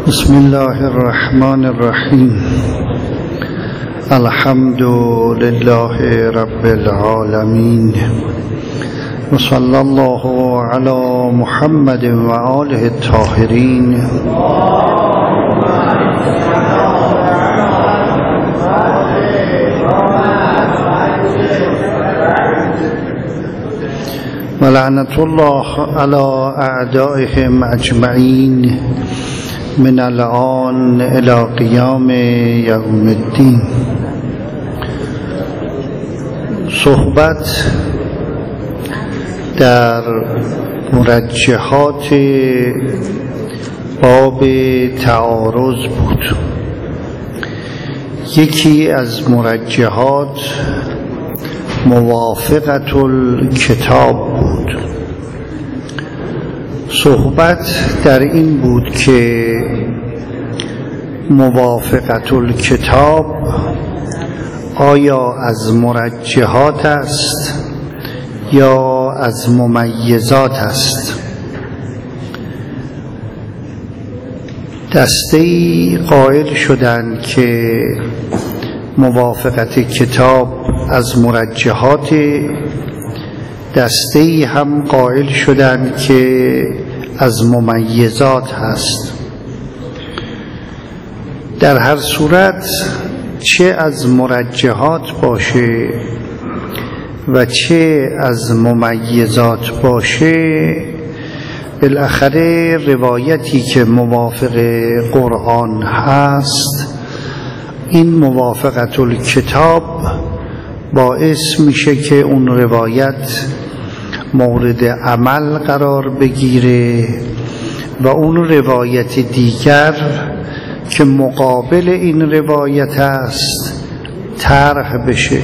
بسم الله الرحمن الرحیم. الحمد لله رب العالمین و صلی الله علی محمد و آله الطاهرین. و لعنت الله علی اعدائهم اجمعین من الآن الى قیام یوم الدین. صحبت در مرجحات باب تعارض بود. یکی از مرجحات موافقت الکتاب بود. صحبت در این بود که موافقت الکتاب آیا از مرجحات است یا از ممیزات است. دسته‌ای قائل شدند که موافقت کتاب از مرجحات، دسته‌ای هم قائل شدند که از ممیزات هست. در هر صورت چه از مرجحات باشه و چه از ممیزات باشه، بالاخره روایتی که موافق قرآن هست، این موافقت الکتاب باعث میشه که اون روایت مورد عمل قرار بگیره و اون روایت دیگر که مقابل این روایت است طرح بشه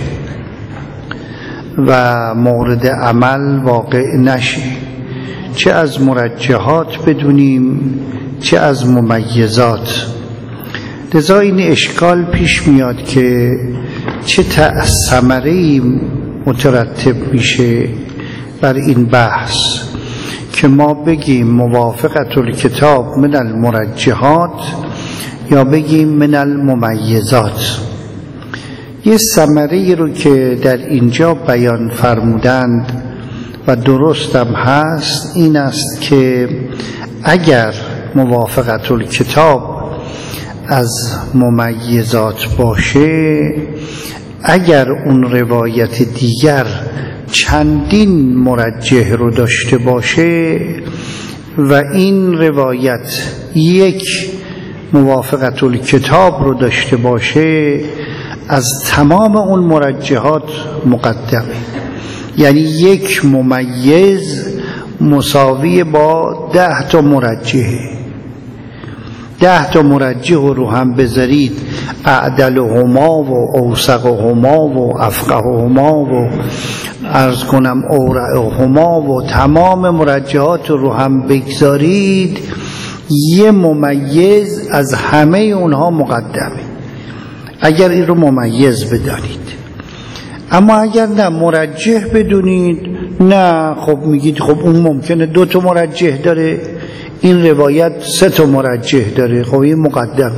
و مورد عمل واقع نشه، چه از مرجحات بدونیم چه از ممیزات. لذا این اشکال پیش میاد که چه ثمره‌ای مترتب میشه بر این بحث که ما بگیم موافقت الکتاب من المرجحات یا بگیم من الممیزات. یه ثمره‌ای رو که در اینجا بیان فرمودند و درستم هست این است که اگر موافقت الکتاب از ممیزات باشه، اگر اون روایت دیگر چندین مرجح رو داشته باشه و این روایت یک موافقت الکتاب رو داشته باشه، از تمام اون مرجحات مقدمه. یعنی یک ممیز مساوی با 10 تا مرجحه. 10 تا مرجح رو هم بذارید، اعدلهما و اوثقهما و افقههما و عرض کنم اورعهما و تمام مرجحات رو هم بگذارید، یه ممیز از همه اونها مقدمه اگر این رو ممیز بدانید. اما اگر نه مرجح بدونید، نه خب میگید خب اون ممکنه 2 تا مرجح داره، این روایت 3 تا مرجح داره، خب این مقدمه.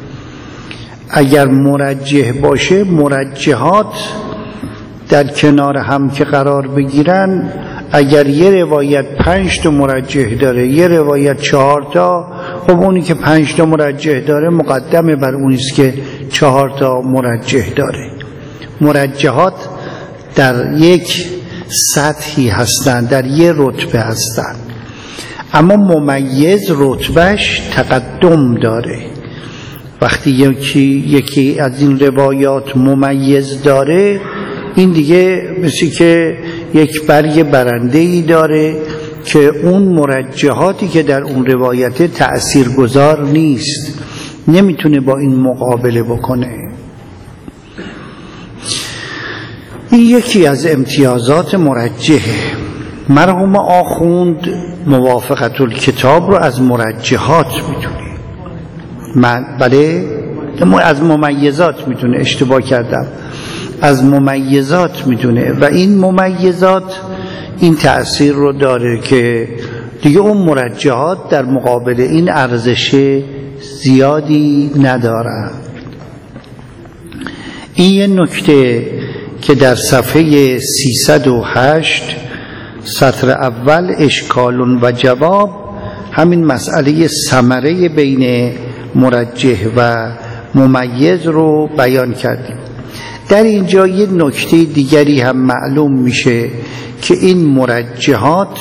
اگر مرجح باشه، مرجحات در کنار هم که قرار بگیرن، اگر یه روایت 5 تا مرجح داره، یه روایت 4 تا، خب اونی که 5 تا مرجح داره مقدمه بر اونیست که 4 تا مرجح داره. مرجحات در یک سطحی هستند، در یه رتبه هستند، اما ممیز رتبهش تقدم داره. وقتی یکی از این روایات ممیز داره، این دیگه مثل که یک برگ برنده‌ای داره که اون مرجحاتی که در اون روایت تأثیرگذار نیست، نمیتونه با این مقابله بکنه. این یکی از امتیازات مرجحه. مرحوم آخوند موافقت الکتاب رو از مرجحات میدونه. بله از ممیزات میدونه، اشتباه کردم، از ممیزات میدونه و این ممیزات این تأثیر رو داره که دیگه اون مرجحات در مقابل این ارزش زیادی ندارند. این یه نکته که در صفحه 308 سطر اول اشکال و جواب همین مسئله ثمره بین مرجح و ممیز رو بیان کردیم. در اینجا یه نکته دیگری هم معلوم میشه که این مرجحات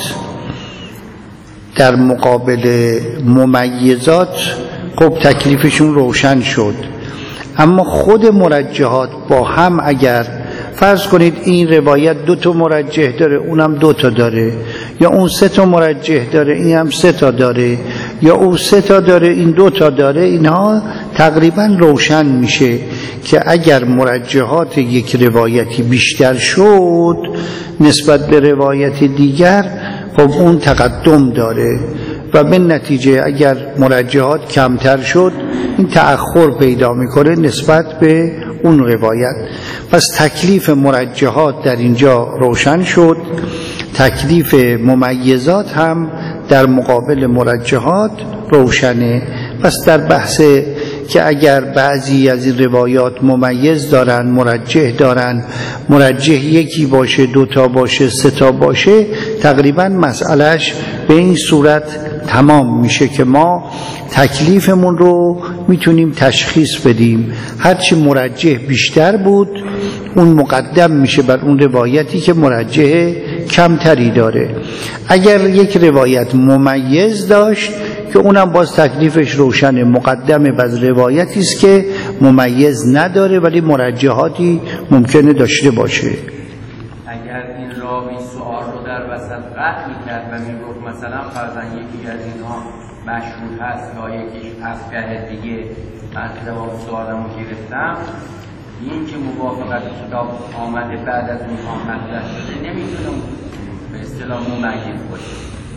در مقابل ممیزات خب تکلیفشون روشن شد، اما خود مرجحات با هم اگر فرض کنید این روایت 2 تا مرجح داره، اونم 2 تا داره، یا اون 3 تا مرجح داره، این هم 3 تا داره، یا اون 3 تا داره، این 2 تا داره، اینها تقریبا روشن میشه که اگر مرجحات یک روایتی بیشتر شد نسبت به روایت دیگر خب اون تقدم داره و به نتیجه اگر مرجحات کمتر شد این تأخر پیدا میکنه نسبت به اون روایت. پس تکلیف مرجحات در اینجا روشن شد، تکلیف ممیزات هم در مقابل مرجحات روشنه. پس در بحث که اگر بعضی از این روایات ممیز دارن، مرجح دارن، مرجح یکی باشه، 2 تا باشه، 3 تا باشه، تقریبا مسئلهش به این صورت تمام میشه که ما تکلیفمون رو میتونیم تشخیص بدیم. هرچی مرجح بیشتر بود اون مقدم میشه بر اون روایتی که مرجح کمتری داره. اگر یک روایت ممیز داشت که اونم باز تکلیفش روشنه، مقدمه بر روایتی است که ممیز نداره ولی مرجحاتی ممکنه داشته باشه. اگر این راوی سوال رو در وسط قطع می‌کرد و میگفت مثلا فرضاً یکی از اینها مشهور هست یا یکیش افقه دیگه، من جواب سوالمو گرفتم، این که موافقت کتاب آمده بعد از اونها مطرح شده نمیتونه به اصطلاح ممیز باشه،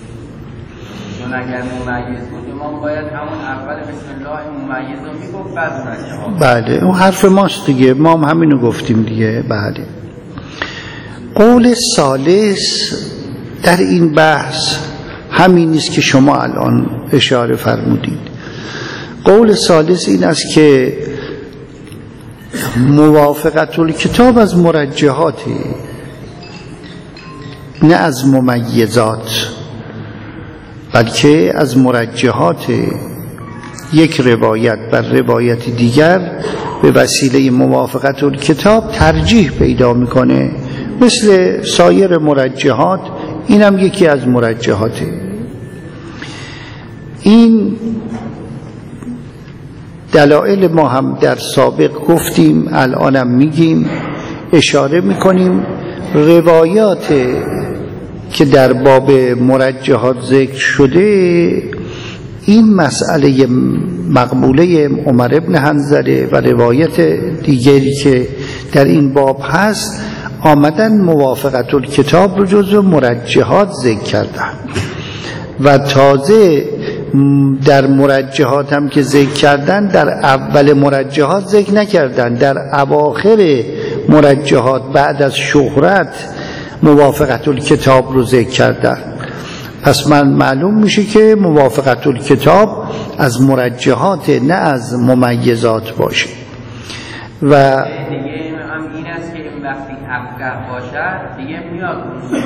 چون اگر ممیز بود ما باید همون اول بسم الله ممیز رو میگفت بعد اون جواب. بله اون حرف ماست دیگه، ما هم همینو گفتیم دیگه. بله. قول ثالث در این بحث همین است که شما الان اشاره فرمودید. قول ثالث این است که موافقت الکتاب از مرجحات نه از ممیزات، بلکه از مرجحات یک روایت بر روایت دیگر به وسیله موافقت الکتاب ترجیح پیدا میکنه، مثل سایر مرجحات اینم یکی از مرجحاته. این دلایل ما هم در سابق گفتیم، الانم میگیم، اشاره میکنیم. روایات که در باب مرجحات ذکر شده، این مسئله مقبوله عمر ابن حنظله و روایت دیگری که در این باب هست آمدن موافقت الکتاب رو جزو مرجحات ذکر کردن و تازه در مرجحات هم که ذکر کردن در اول مرجحات ذکر نکردن، در اواخر مرجحات بعد از شهرت موافقت الکتاب رو ذکر کردن. پس من معلوم میشه که موافقت الکتاب از مرجحات نه از ممیزات باشه. و دیگه هم این است که این وقتی افقه باشد دیگه میاد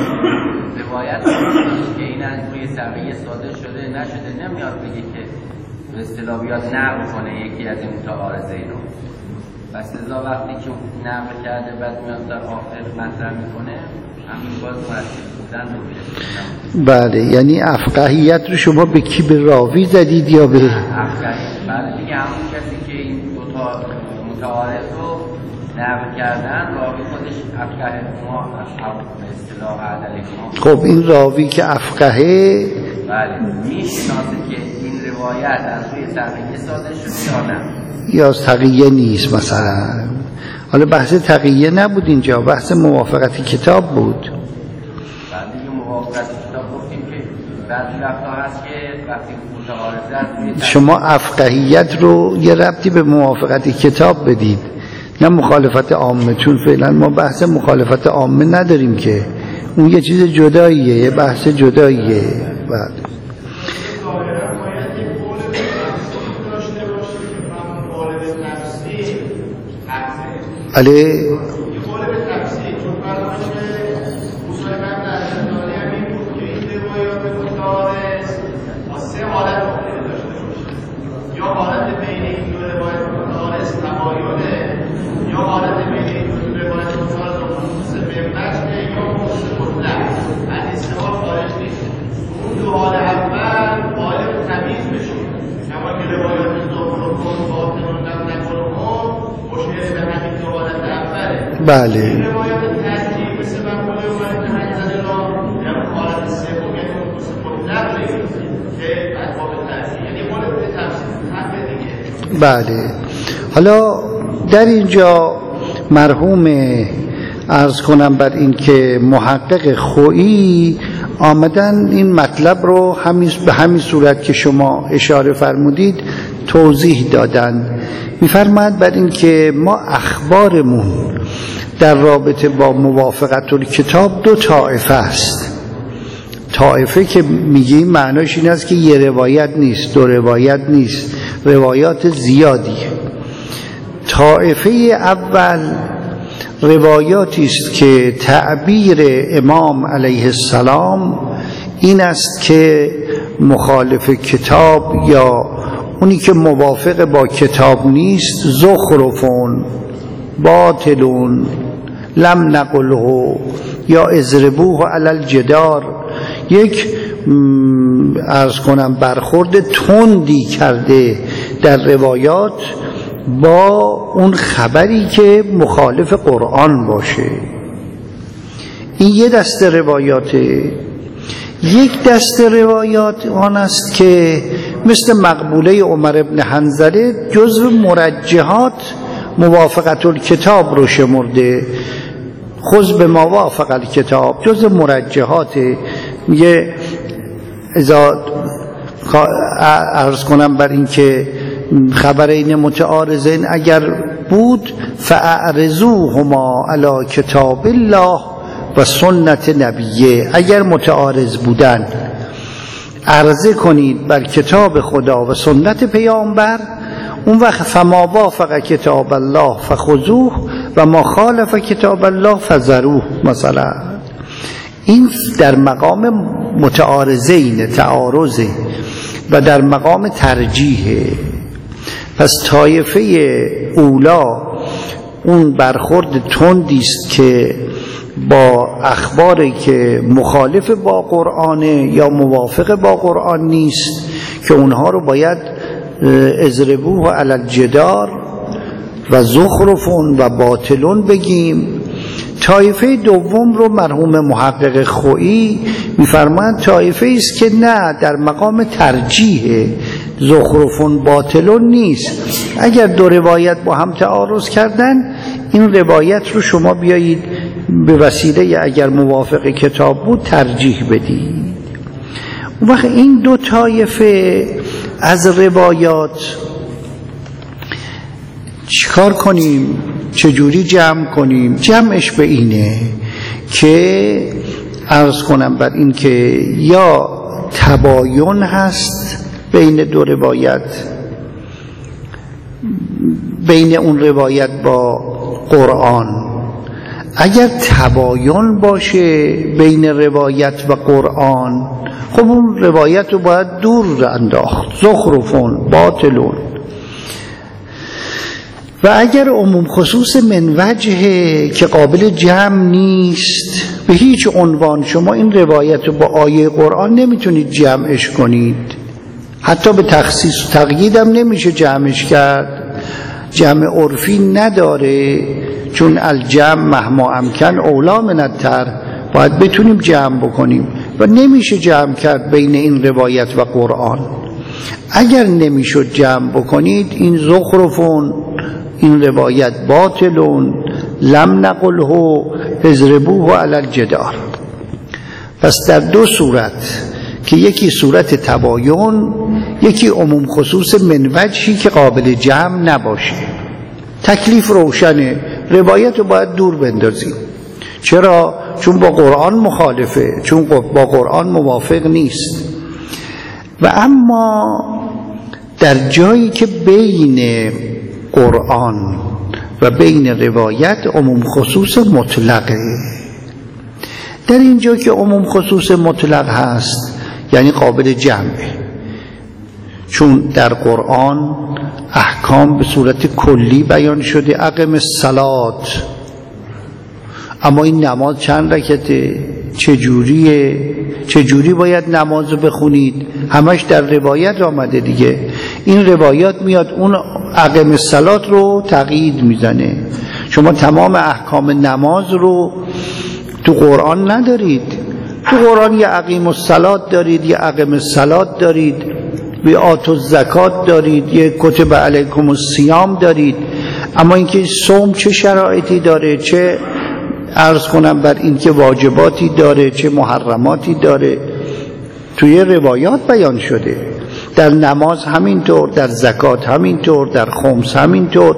روایت که این از روی سقیه صادر شده نشده نمیاد بگه که به اصطلاح بیاد نقل کنه یکی از این متعارضه رو. پس ازا وقتی که نقل کرده بعد میاد در آخر مطرح میکنه همین باز مرتب بودن رو بیاد. بله، یعنی افقهیت رو شما به کی، به راوی زدید یا به افقهیت؟ بله دیگه همون کسی که این دوتا متعارض رو نقل کردن راوی خودش افقه ما به اصطلاح عدل ما. خب این راوی که افقهه بله میشناسه که این روایت از روی تقیه صادر شده یا نه، یا تقیه نیست مثلا. حالا بحث تقیه نبود اینجا، بحث موافقت کتاب بود. بعد دیگه موافقت کتاب گفتیم که بعضی وقتا هست که وقتی متعارضه شما افقهیت رو یه ربطی به موافقت کتاب بدید، نه مخالفت عامه، چون فعلا ما بحث مخالفت عامه نداریم که اون یه چیز جداییه، یه بحث جداییه. بعد بله بله بله. حالا در اینجا مرحوم عرض کنم بر این که محقق خویی آمدن این مطلب رو به همین صورت که شما اشاره فرمودید توضیح دادن. می‌فرماید بر این که ما اخبارمون در رابطه با موافقت الکتاب دو طایفه است. طایفه که میگیم معناش این است که یه روایت نیست، دو روایت نیست، روایات زیادیه. طایفه اول روایاتی است که تعبیر امام علیه السلام این است که مخالف کتاب یا اونی که موافق با کتاب نیست زخرفون، باطلون، لم نقله یا اضربوه علی الجدار، یک عرض کنم برخورد تندی کرده در روایات با اون خبری که مخالف قرآن باشه. این یه دسته روایاته. یک دسته روایات آن است که مثل مقبوله عمر ابن حنظله جزو مرجحات موافقت الکتاب رو شمرده. خذ به ما وافق الکتاب جزو مرجحاته. میگه اذا عرض کنم بر این که خبرین متعارضین اگر بود فاعرضوهما علی کتاب الله و سنت نبیه، اگر متعارض بودن عرضه کنید بر کتاب خدا و سنت پیامبر، اون وقت فما وافق کتاب الله فخذوه و ما خالف کتاب الله فذروه. مثلا این در مقام متعارضین، تعارضه و در مقام ترجیحه. پس طایفه اولا اون برخورد تندی است که با اخباری که مخالف با قرآن یا موافق با قرآن نیست که اونها رو باید اضربوه علی الجدار و زخرفون و باطلون بگیم. طایفه دوم رو مرحوم محقق خویی میفرماند طایفه است که نه، در مقام ترجیح، زخرفون باطلون نیست. اگر دو روایت با هم تعارض کردن این روایت رو شما بیایید به وسیله اگر موافق کتاب بود ترجیح بدید. اون وقت این دو طایفه از روایات چیکار کنیم؟ چجوری جمع کنیم؟ جمعش به اینه که عرض کنم بر این که یا تباین هست بین دو روایت، بین اون روایت با قرآن. اگر تباین باشه بین روایت و قرآن، خب اون روایت رو باید دور انداخت، زخرفون، باطلون. و اگر عموم خصوص من وجهه که قابل جمع نیست، به هیچ عنوان شما این روایت رو با آیه قرآن نمیتونید جمعش کنید، حتی به تخصیص و تقیید هم نمیشه جمعش کرد، جمع عرفی نداره، چون الجمع مهما امکن اولا من التر، باید بتونیم جمع بکنیم و نمیشه جمع کرد بین این روایت و قرآن. اگر نمیشد جمع بکنید این زخرفون، این روایت باطلون، لم نقله اضربوه علی الجدار. پس در دو صورت که یکی صورت تباین، یکی عموم خصوص من وجهی که قابل جمع نباشه، تکلیف روشنه، روایت رو باید دور بندازیم. چرا؟ چون با قرآن مخالفه، چون با قرآن موافق نیست. و اما در جایی که بین قرآن و بین روایت عموم خصوص مطلقه. در اینجا که عموم خصوص مطلق هست یعنی قابل جمعه، چون در قرآن احکام به صورت کلی بیان شده، اقم الصلات، اما این نماز چند رکعته، چجوری باید نماز رو بخونید، همش در روایت آمده دیگه. این روایات میاد اون اقم الصلات رو تقیید میزنه. شما تمام احکام نماز رو تو قرآن ندارید. تو قرآن یه اقیم الصلات دارید، یه اقم الصلات دارید، یه آتوا الزکات دارید، یه کتب علیکم الصیام دارید. اما اینکه صوم چه شرایطی داره، چه عرض کنم بر این که واجباتی داره، چه محرماتی داره، توی روایات بیان شده. در نماز همینطور، در زکات همینطور، در خمس همینطور،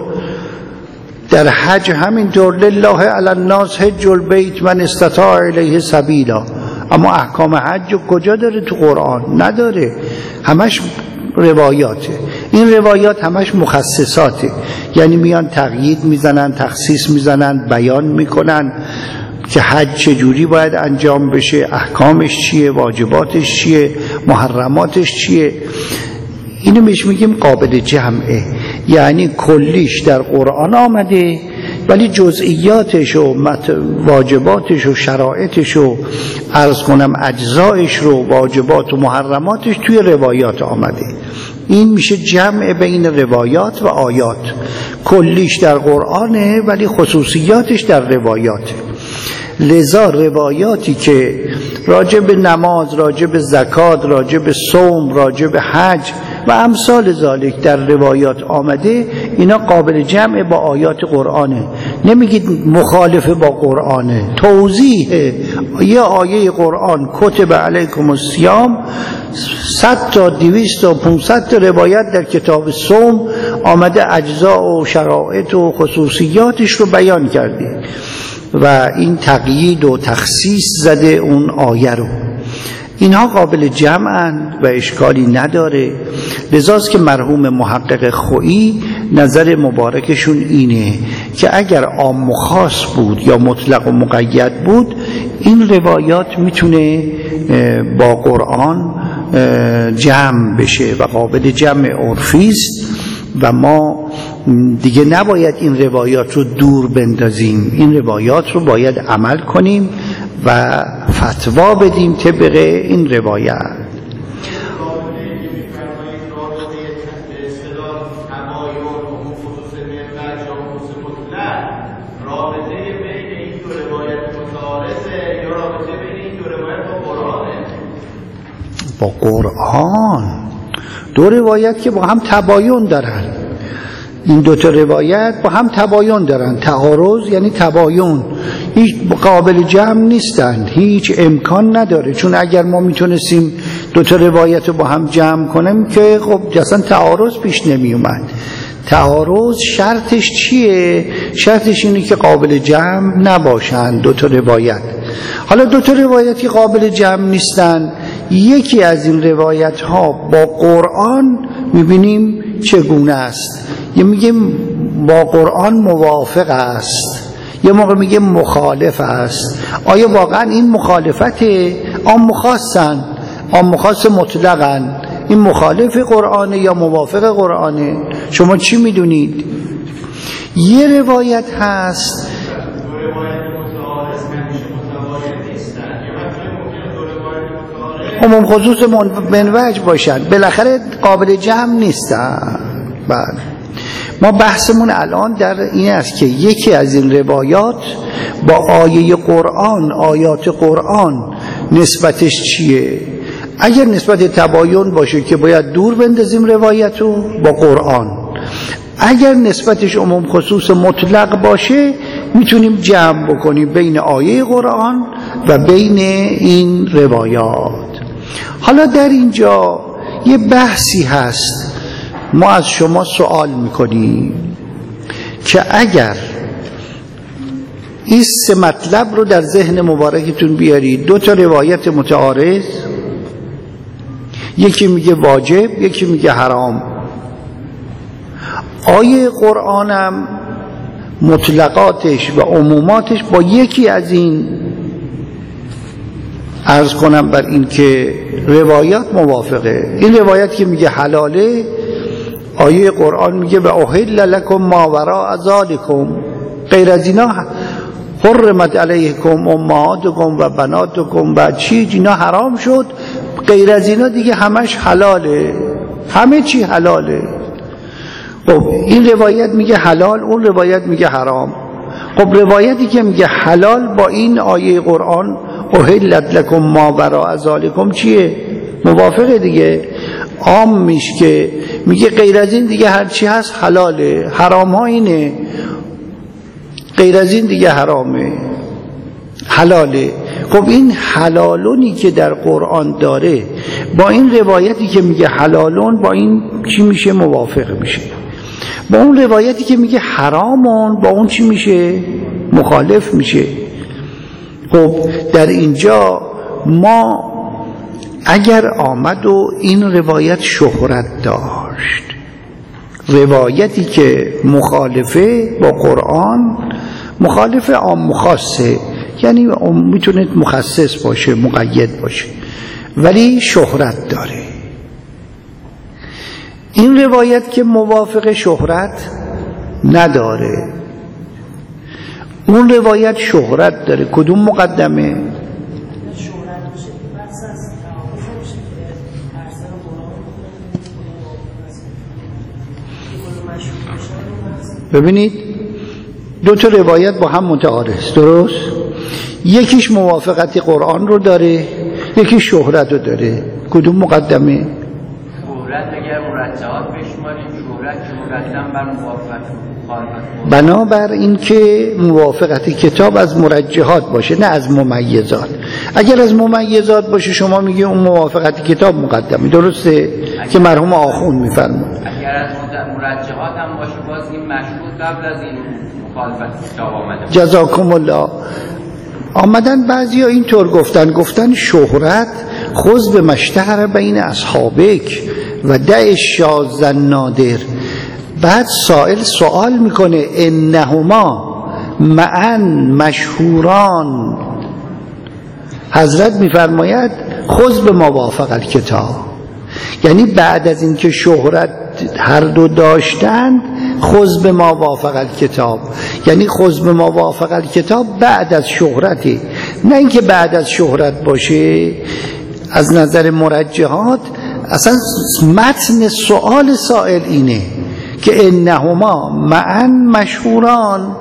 در حج همینطور. لله علی الناس حج البیت من استطاع الیه سبیلا. اما احکام حج کجا داره تو قرآن؟ نداره، همش روایاته. این روایات همش مخصصاته، یعنی میان تقیید میزنن، تخصیص میزنن، بیان میکنن که حج چجوری باید انجام بشه، احکامش چیه، واجباتش چیه، محرماتش چیه. اینو میگیم قابل جمعه، یعنی کلیش در قرآن آمده ولی جزئیاتش و واجباتش و شرایطش و عرض کنم اجزایش رو، واجبات و محرماتش توی روایات آمده. این میشه جمع بین روایات و آیات. کلیش در قرآنه ولی خصوصیاتش در روایاته. لذا روایاتی که راجع به نماز، راجع به زکات، راجع به صوم، راجع به حج و امثال ذالک در روایات آمده، اینا قابل جمع با آیات قرآنه. نمیگید مخالف با قرآنه، توضیح یه آیه قرآن کتب علیکم الصیام 100 تا 200 تا 500 تا روایت در کتاب صوم آمده، اجزا و شرایط و خصوصیاتش رو بیان کرده و این تقیید و تخصیص زده اون آیه رو. اینها قابل جمعن و اشکالی نداره. لذاست که مرحوم محقق خویی نظر مبارکشون اینه که اگر عام و خاص بود یا مطلق و مقید بود، این روایات میتونه با قرآن جمع بشه و قابل جمع عرفی است و ما دیگه نباید این روایات رو دور بندازیم. این روایات رو باید عمل کنیم و فتوا بدیم طبق این روایت. با قرآن دو روایت که با هم تباین دارن، این دو تا روایت با هم تباین دارن. تعارض یعنی تباین، هیچ قابل جمع نیستن، هیچ امکان نداره. چون اگر ما میتونستیم دو تا روایت رو با هم جمع کنیم که خب اصلا تعارض پیش نمی اومد. تعارض شرطش چیه؟ شرطش اینه که قابل جمع نباشن دو تا روایت. حالا دو تا روایتی قابل جمع نیستن، یکی از این روایت ها با قرآن میبینیم چگونه است. یه میگیم با قرآن موافق است، یه موقع میگیم مخالف است. آیا واقعا این مخالفته؟ عام و خاصن، عام و خاص مطلقن. این مخالف قرآنه یا موافق قرآنه؟ شما چی میدونید؟ یه روایت هست عموم خصوص منوج باشن، بالاخره قابل جمع نیستن. بعد ما بحثمون الان در این است که یکی از این روایات با آیه قرآن، آیات قرآن نسبتش چیه؟ اگر نسبت تباین باشه که باید دور بندازیم روایتو با قرآن. اگر نسبتش عموم خصوص مطلق باشه میتونیم جمع بکنیم بین آیه قرآن و بین این روایات. حالا در اینجا یه بحثی هست، ما از شما سوال میکنیم که اگر این سه مطلب رو در ذهن مبارکتون بیارید، دو تا روایت متعارض، یکی میگه واجب، یکی میگه حرام، آیه قرآنم مطلقاتش و عموماتش با یکی از این عرض کنم بر این که روایات موافقه. این روایت که میگه حلاله، آیه قرآن میگه و احل لکم ما وراء ذالکم، غیر از اینا حرمت علیکم امهاتکم و بناتکم و چی اینا حرام شد، غیر از اینا دیگه همش حلاله، همه چی حلاله. خب این روایت میگه حلال، اون روایت میگه حرام. خب روایتی که میگه حلال با این آیه قرآن احلت لکم ما وراء ذالکم چیه؟ موافقه دیگه. عام میشه که میگه غیر از این دیگه هر چی هست حلاله، حرام ها اینه، غیر از این دیگه حرامه، حلاله. خب این حلالونی که در قرآن داره با این روایتی که میگه حلالون، با این چی میشه؟ موافق میشه. با اون روایتی که میگه حرامون، با اون چی میشه؟ مخالف میشه. خب در اینجا ما اگر آمد و این روایت شهرت داشت، روایتی که مخالفه با قرآن، مخالف عام خاصه، یعنی میتونه مخصص باشه، مقید باشه، ولی شهرت داره. این روایت که موافق شهرت نداره، اون روایت شهرت داره، کدوم مقدمه؟ ببینید دو تا روایت با هم متعارض، درست؟ یکیش موافقت قرآن رو داره، یکیش شهرت رو داره، کدوم مقدمه؟ شهرت اگر مرجحات بشماریم، شهرت که مقدم بر موافقت قرآن. بنابر این که موافقت کتاب از مرجحات باشه، نه از ممیزات. اگر از ممیزات باشه شما میگی اون موافقت کتاب مقدمه، درسته؟ که مرحوم آخوند میفرمود. اگر از مرجحات هم باشه باز این مشهور قبل از این مخالفت کتاب آمده. جزاکم الله. آمدن بعضی ها اینطور گفتن شهرت خذ به مشتهر بین اصحابک و دع شاذ نادر. بعد سائل سوال میکنه انهما معا مشهوران، حضرت میفرماید خذ به موافق الکتاب، یعنی بعد از اینکه شهرت هر دو داشتند خذ به موافق الکتاب، یعنی خذ به موافق الکتاب بعد از شهرته، نه اینکه بعد از شهرت باشه. از نظر مرجحات اصلا متن سوال سائل اینه که انهما معا مشهوران.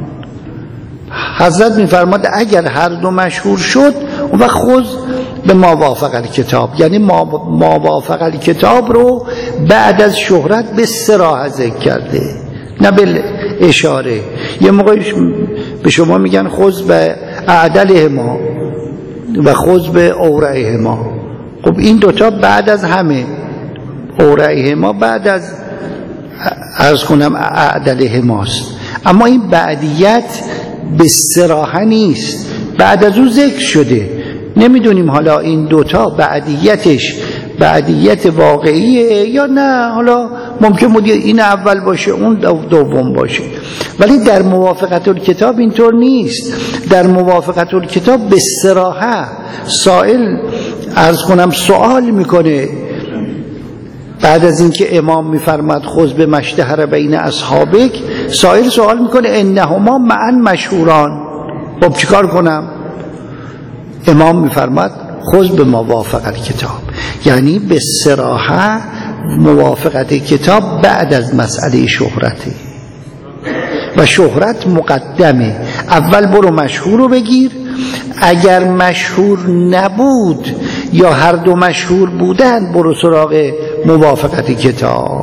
حضرت میفرماد اگر هر دو مشهور شد و خذ به موافق الکتاب، یعنی موافق الکتاب رو بعد از شهرت به صراحت ذکر کرده، نه به اشاره. یه موقعی به شما میگن خذ به اعدلهما و خذ به اورعهما. خب این دوتا بعد از همه، اورعهما بعد از عرض کنم اعدلهماست، اما این بعدیت به صراحت نیست، بعد از اون ذکر شده. نمیدونیم حالا این دوتا بعدیتش بعدیت واقعیه یا نه، حالا ممکن بود این اول باشه اون دوم باشه، ولی در موافقت الکتاب اینطور نیست. در موافقت الکتاب به صراحت سائل عرض کنم سوال میکنه، بعد از اینکه امام میفرماد خذ به مشتهر بین اصحابک، سائل سوال میکنه انهما معا مشهوران. خب چیکار کنم؟ امام میفرماد خذ به موافق الکتاب، یعنی به صراحت موافقت کتاب بعد از مسئله شهرته و شهرت مقدمه. اول برو مشهور رو بگیر، اگر مشهور نبود یا هر دو مشهور بودن برو سراغ موافقت کتاب.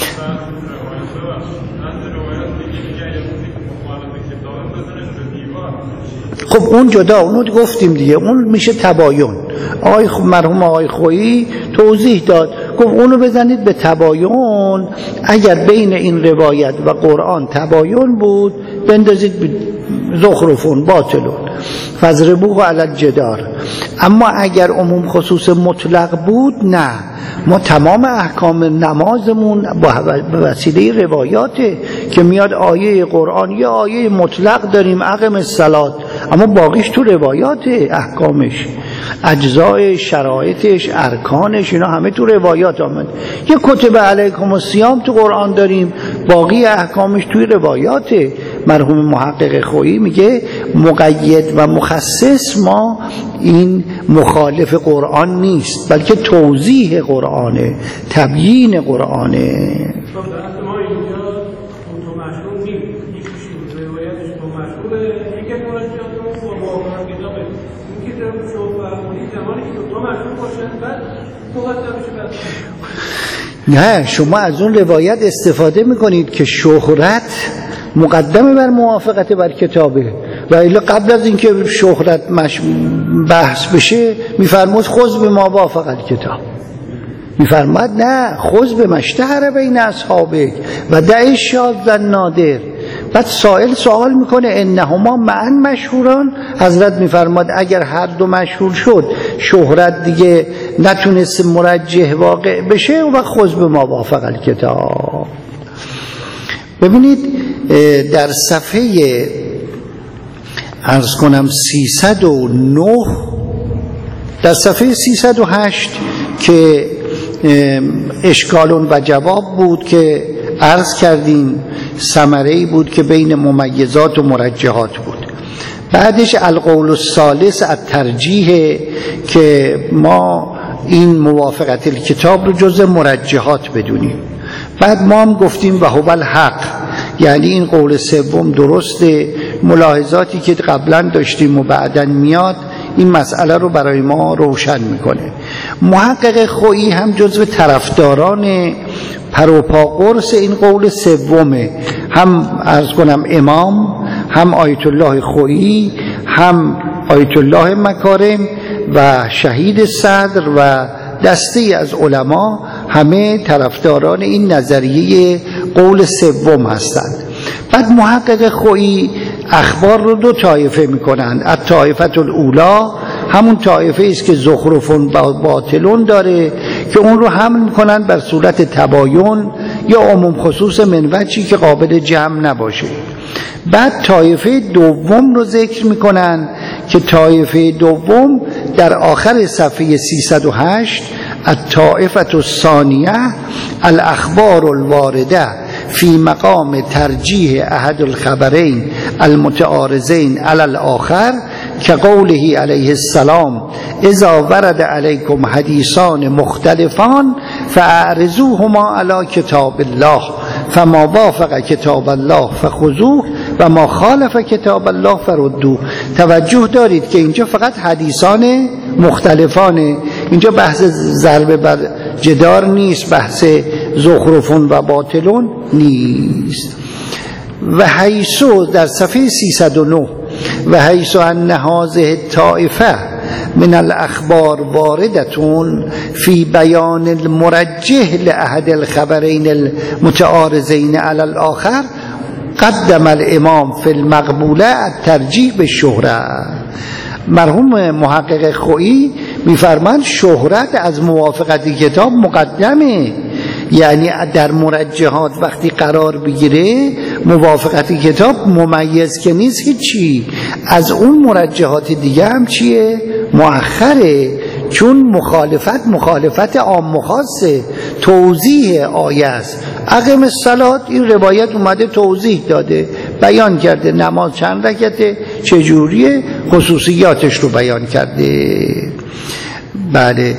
خب اون جدا، اونو گفتیم دیگه، اون میشه تباین. مرحوم آقای خویی توضیح داد، گفت اونو بزنید به تباین، اگر بین این روایت و قرآن تباین بود بندازید زخرفون باطلون فضربوه علی الجدار. اما اگر عموم خصوص مطلق بود نه، ما تمام احکام نمازمون به وسیله روایاته که میاد آیه قرآن یا آیه مطلق داریم اقم الصلاة، اما باقیش تو روایاته، احکامش، اجزای، شرایطش، ارکانش، اینا همه تو روایات آمد. یه کتب علیکم الصیام تو قرآن داریم، باقی احکامش توی روایاته. مرحوم محقق خویی میگه مقید و مخصص ما این مخالف قرآن نیست، بلکه توضیح قرآنه، تبیین قرآنه. نه، شما از اون روایت استفاده میکنید که شهرت مقدمه بر موافقت بر کتابه، و الا قبل از اینکه شهرت بحث بشه میفرمود خذ بما وافق الکتاب، میفرماد نه خذ بما اشتهر بین اصحابه و دع الشاذ النادر. بعد سائل سوال میکنه انهما معا مشهوران، حضرت میفرماد اگر هر دو مشهور شد شهرت دیگه نتونست مرجح واقع بشه و خذ بما وافق الکتاب. ببینید در صفحه عرض کنم 309 در صفحه 308 که اشکال و جواب بود که عرض کردیم، ثمره‌ای بود که بین ممیزات و مرجحات بود. بعدش القول الثالث الترجیح که ما این موافقت الکتاب رو جزء مرجحات بدونیم. بعد ما هم گفتیم و هو الحق، یعنی این قول سوم درسته. ملاحظاتی که قبلا داشتیم و بعداً میاد این مسئله رو برای ما روشن میکنه. محقق خویی هم جزو طرفداران پروپا قرص این قول سومه، هم عرض کنم امام، هم آیت الله خویی، هم آیت الله مکارم و شهید صدر و دسته از علما، همه طرفداران این نظریه قول سوم هستند. بعد محقق خویی اخبار رو دو طایفه میکنند. الطایفه الاولی همون طایفه است که زخرفون باطلون داره که اون رو حمل میکنن بر صورت تباین یا عموم خصوص من وجهی که قابل جمع نباشه. بعد طایفه دوم رو ذکر میکنن که طایفه دوم در آخر صفحه 308 الطائفه الثانیه الاخبار الوارده فی مقام ترجیح احد الخبرین المتعارضین علی الاخر که قوله علیه السلام اذا ورد علیکم حدیثان مختلفان فاعرضوهما علی کتاب الله فما وافق کتاب الله فخذوه و ما خالف کتاب الله فردوه. توجه دارید که اینجا فقط حدیثان مختلفانه، اینجا بحث ضرب بر جدار نیست، بحث زخرفون و باطلون نیست. و حیثو در صفحه 309 و حیثو ان هذه الطائفه من الاخبار واردتون فی بیان المرجح لاحد الخبرین المتعارضین علی الاخر قدم الامام فی المقبوله الترجیح بالشهره. مرحوم محقق خویی میفرماند شهرت از موافقت کتاب مقدمه، یعنی در مرجحات وقتی قرار بگیره موافقت کتاب ممیز که نیست که چی، از اون مرجحات دیگه هم چیه؟ مؤخره، چون مخالفت عام و خاصه، توضیح آیه است. اقم الصلاة این روایت اومده توضیح داده، بیان کرده نماز چند رکعته، چجوریه، خصوصیاتش رو بیان کرده. بله،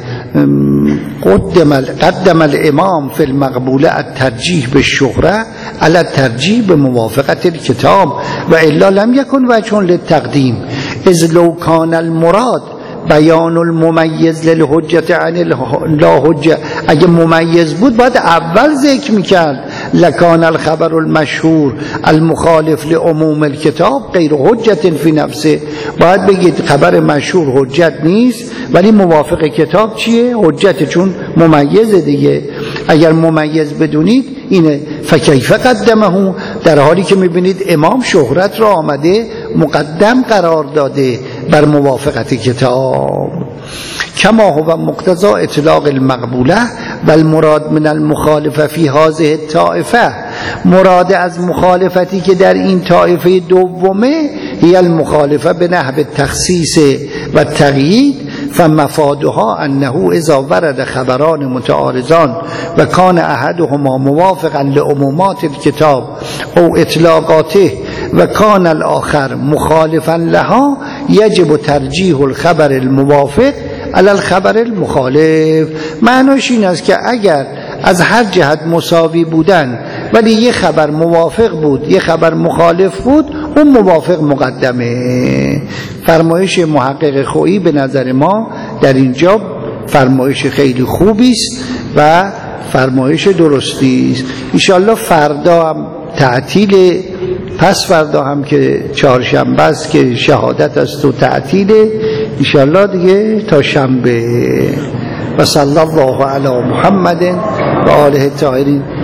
قدم الامام فی المقبوله الترجیح بالشهره علی الترجیح بموافقت الکتاب و الا لم یکن وجه للتقدیم اذ لو کان المراد بیان الممیز للحجت عن لا حجه. اگه ممیز بود باید اول ذکر میکرد لکان الخبر المشهور المخالف لعموم الکتاب غیر حجت فی نفسه. باید بگید خبر مشهور حجت نیست ولی موافق کتاب چیه؟ حجت، چون ممیز دیگه. اگر ممیز بدونید اینه. فکیف قدمه، در حالی که میبینید امام شهرت را آمده مقدم قرار داده بر موافقت کتاب. کما هو مقتضى اطلاق المقبوله و المراد من المخالفه فی هذه الطائفه، مراد از مخالفتی که در این طائفه دومه هی المخالفه به نحو التخصیص و التقیید، فمفادها انه اذا ورد خبران متعارضان و کان احدهما موافقا لعمومات الكتاب او اطلاقاته و کان الاخر مخالفا لها یجب ترجیح الخبر الموافق علی الخبر المخالف. معناش این است که اگر از هر جهت مساوی بودن ولی یه خبر موافق بود یه خبر مخالف بود، اون موافق مقدمه. فرمایش محقق خویی به نظر ما در اینجا فرمایش خیلی خوبی است و فرمایش درستی است. انشالله فردا هم تعطیل، پس فردا هم که چهارشنبه است که شهادت است و تعطیله، انشالله دیگه تا شنبه. و صلی الله علی محمد و آله الطاهرین.